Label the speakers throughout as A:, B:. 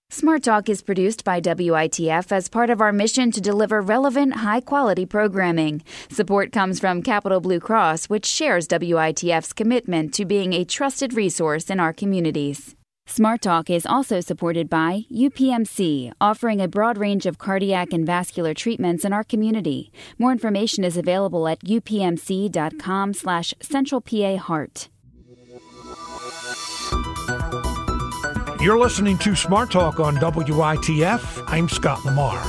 A: Smart Talk is produced by WITF as part of our mission to deliver relevant, high-quality programming. Support comes from Capital Blue Cross, which shares WITF's commitment to being a trusted resource in our communities. Smart Talk is also supported by UPMC, offering a broad range of cardiac and vascular treatments in our community. More information is available at upmc.com/centralpaheart.
B: You're listening to Smart Talk on WITF. I'm Scott Lamar.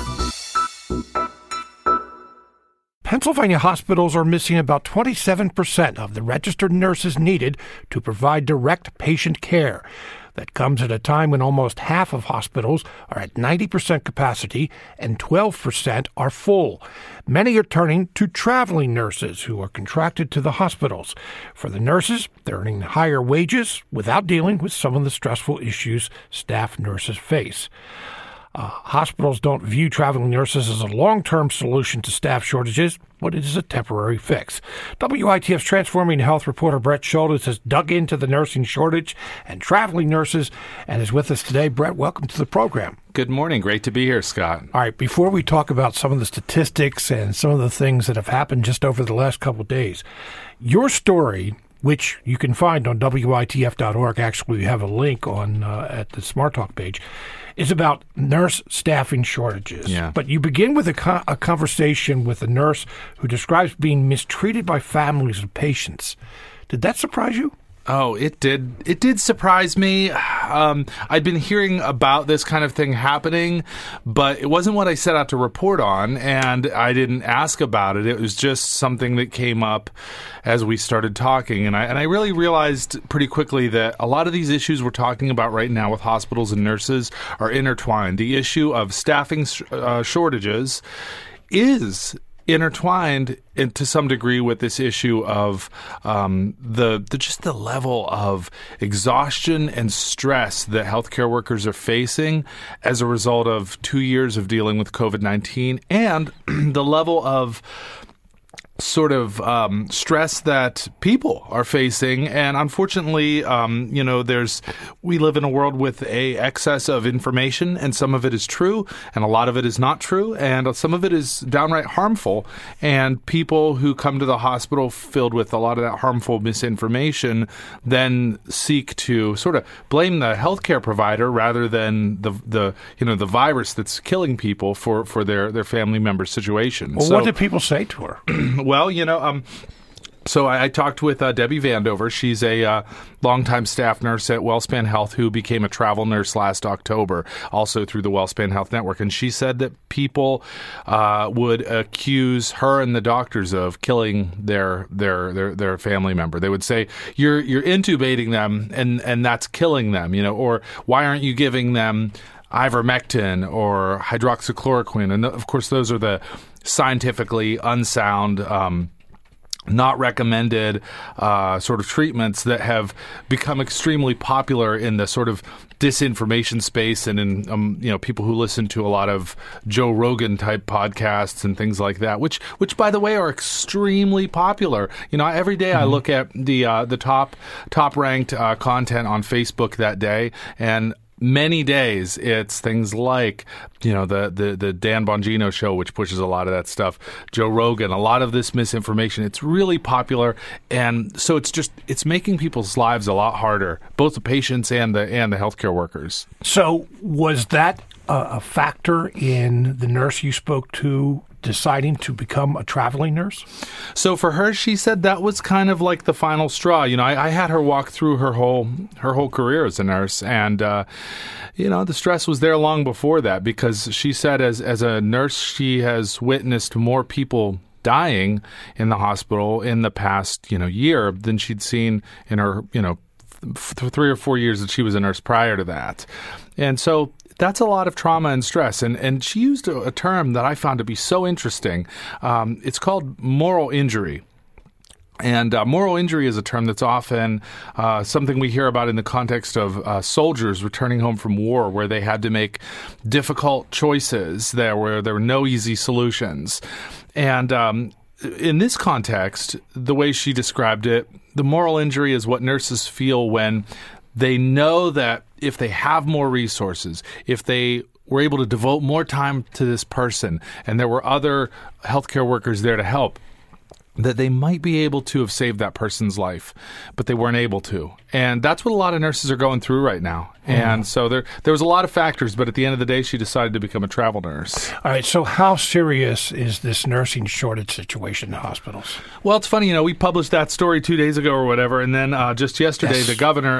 B: Pennsylvania hospitals are missing about 27% of the registered nurses needed to provide direct patient care. That comes at a time when almost half of hospitals are at 90% capacity and 12% are full. Many are turning to traveling nurses who are contracted to the hospitals. For the nurses, they're earning higher wages without dealing with some of the stressful issues staff nurses face. Hospitals don't view traveling nurses as a long-term solution to staff shortages, but it is a temporary fix. WITF's Transforming Health reporter Brett Schultz has dug into the nursing shortage and traveling nurses and is with us today. Brett, welcome to the program.
C: Good morning. Great to be here, Scott.
B: All right, before we talk about some of the statistics and some of the things that have happened just over the last couple of days, your story, which you can find on WITF.org, actually we have a link on at the Smart Talk page, is about nurse staffing shortages.
C: Yeah.
B: But you begin with a conversation with a nurse who describes being mistreated by families of patients. Did that surprise you?
C: Oh, it did. It did surprise me. I'd been hearing about this kind of thing happening, but it wasn't what I set out to report on, and I didn't ask about it. It was just something that came up as we started talking, and I really realized pretty quickly that a lot of these issues we're talking about right now with hospitals and nurses are intertwined. The issue of staffing shortages is intertwined to some degree with this issue of the level of exhaustion and stress that healthcare workers are facing as a result of 2 years of dealing with COVID-19 and the level of sort of stress that people are facing. And unfortunately, we live in a world with a excess of information, and some of it is true, and a lot of it is not true, and some of it is downright harmful. And people who come to the hospital filled with a lot of that harmful misinformation then seek to sort of blame the healthcare provider rather than the virus that's killing people for their family member situation.
B: Well, what did people say to her?
C: Well, so I talked with Debbie Vandover. She's a longtime staff nurse at WellSpan Health who became a travel nurse last October, also through the WellSpan Health Network. And she said that people would accuse her and the doctors of killing their family member. They would say, you're intubating them and that's killing them, or why aren't you giving them ivermectin or hydroxychloroquine? And of course, those are the scientifically unsound, not recommended sort of treatments that have become extremely popular in the sort of disinformation space and in people who listen to a lot of Joe Rogan type podcasts and things like that, which by the way are extremely popular. Every day I look at the top ranked content on Facebook that day, and many days it's things like, the Dan Bongino show, which pushes a lot of that stuff, Joe Rogan, a lot of this misinformation. It's really popular. And so it's making people's lives a lot harder, both the patients and the healthcare workers.
B: So was that a factor in the nurse you spoke to deciding to become a traveling nurse?
C: So for her, she said that was kind of like the final straw. I had her walk through her whole career as a nurse, and the stress was there long before that, because she said as a nurse she has witnessed more people dying in the hospital in the past year than she'd seen in her 3 or 4 years that she was a nurse prior to that. And so that's a lot of trauma and stress. And she used a term that I found to be so interesting. It's called moral injury. And moral injury is a term that's often something we hear about in the context of soldiers returning home from war, where they had to make difficult choices where there were no easy solutions. And in this context, the way she described it, the moral injury is what nurses feel when they know that if they have more resources, if they were able to devote more time to this person, and there were other healthcare workers there to help, that they might be able to have saved that person's life, but they weren't able to. And that's what a lot of nurses are going through right now. And so there was a lot of factors, but at the end of the day, she decided to become a travel nurse.
B: All right, so how serious is this nursing shortage situation in hospitals?
C: Well, it's funny, we published that story 2 days ago or whatever, and then just yesterday, the governor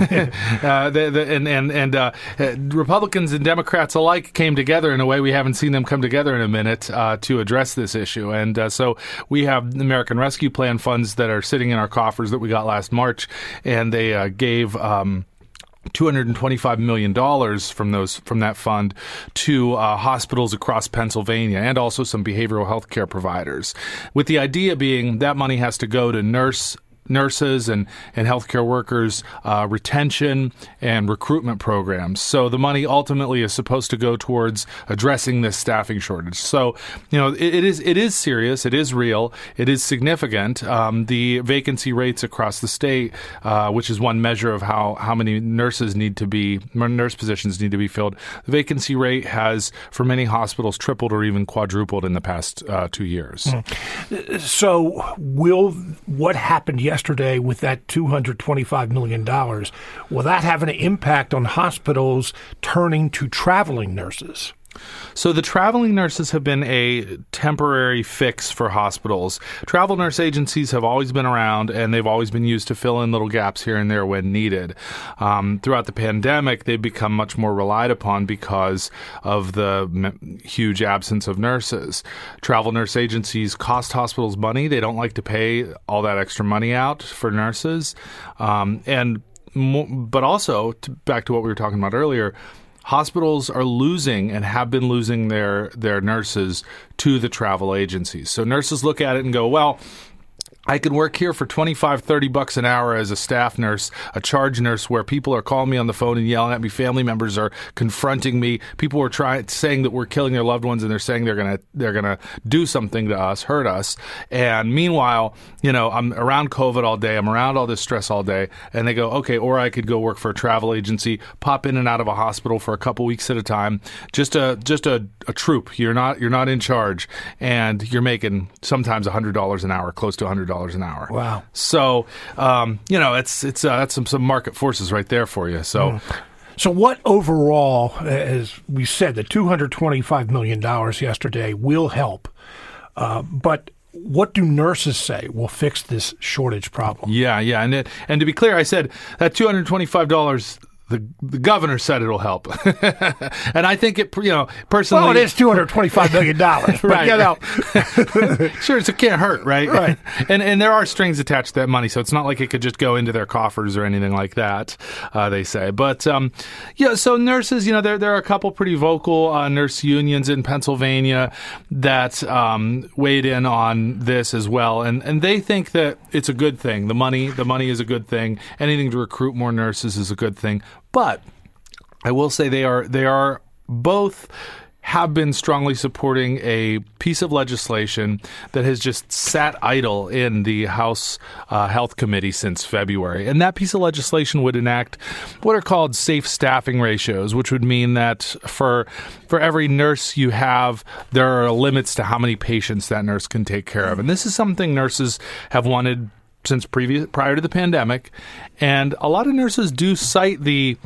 C: and Republicans and Democrats alike came together in a way we haven't seen them come together in a minute to address this issue. And so we have the American Rescue Plan funds that are sitting in our coffers that we got last March, and they gave $225 million from that fund to hospitals across Pennsylvania and also some behavioral health care providers, with the idea being that money has to go to nurses and healthcare workers, retention and recruitment programs. So the money ultimately is supposed to go towards addressing this staffing shortage. So, it is serious. It is real. It is significant. The vacancy rates across the state, which is one measure of how many nurse positions need to be filled. The vacancy rate has, for many hospitals, tripled or even quadrupled in the past 2 years.
B: So what happened yesterday with that $225 million, will that have an impact on hospitals turning to traveling nurses?
C: So the traveling nurses have been a temporary fix for hospitals. Travel nurse agencies have always been around, and they've always been used to fill in little gaps here and there when needed. Throughout the pandemic, they've become much more relied upon because of the huge absence of nurses. Travel nurse agencies cost hospitals money. They don't like to pay all that extra money out for nurses. But also, back to what we were talking about earlier, hospitals are losing and have been losing their nurses to the travel agencies. So nurses look at it and go, well, I can work here for $25-$30 an hour as a staff nurse, a charge nurse, where people are calling me on the phone and yelling at me. Family members are confronting me. People are saying that we're killing their loved ones, and they're saying they're gonna do something to us, hurt us. And meanwhile, I'm around COVID all day. I'm around all this stress all day. And they go, okay, or I could go work for a travel agency, pop in and out of a hospital for a couple weeks at a time, just a troop. You're not in charge, and you're making sometimes $100 an hour, close to $100 an hour.
B: Wow.
C: So, it's that's some market forces right there for you. So,
B: So what overall, as we said, the $225 million yesterday will help, but what do nurses say will fix this shortage problem?
C: Yeah, and to be clear, I said that $225. The governor said it'll help, and I think it. Personally,
B: well, it is $225 million, but
C: right. Sure, so it can't hurt, right?
B: Right.
C: And there are strings attached to that money, so it's not like it could just go into their coffers or anything like that. They say, but so nurses, there are a couple pretty vocal nurse unions in Pennsylvania that weighed in on this as well, and they think that it's a good thing. The money is a good thing. Anything to recruit more nurses is a good thing. But I will say they are both have been strongly supporting a piece of legislation that has just sat idle in the House Health Committee since February. And that piece of legislation would enact what are called safe staffing ratios, which would mean that for every nurse you have, there are limits to how many patients that nurse can take care of. And this is something nurses have wanted since prior to the pandemic, and a lot of nurses do cite the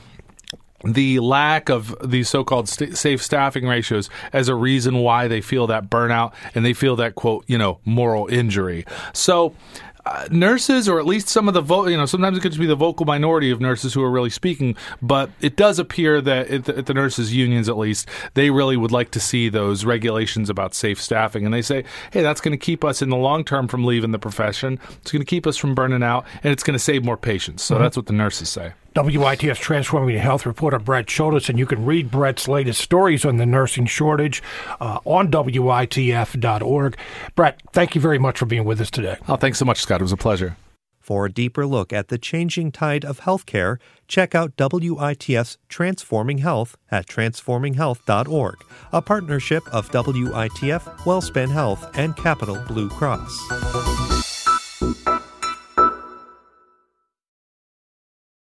C: lack of these so-called safe staffing ratios as a reason why they feel that burnout and they feel that, quote, moral injury. So nurses, or at least some of the sometimes it could just be the vocal minority of nurses who are really speaking, but it does appear that at the nurses' unions, at least, they really would like to see those regulations about safe staffing. And they say, hey, that's going to keep us in the long term from leaving the profession. It's going to keep us from burning out, and it's going to save more patients. So that's what the nurses say.
B: WITF's Transforming Health reporter Brett Chodos, and you can read Brett's latest stories on the nursing shortage on WITF.org. Brett, thank you very much for being with us today.
C: Oh, thanks so much, Scott. It was a pleasure.
D: For a deeper look at the changing tide of healthcare, check out WITF's Transforming Health at transforminghealth.org, a partnership of WITF, WellSpan Health, and Capital Blue Cross.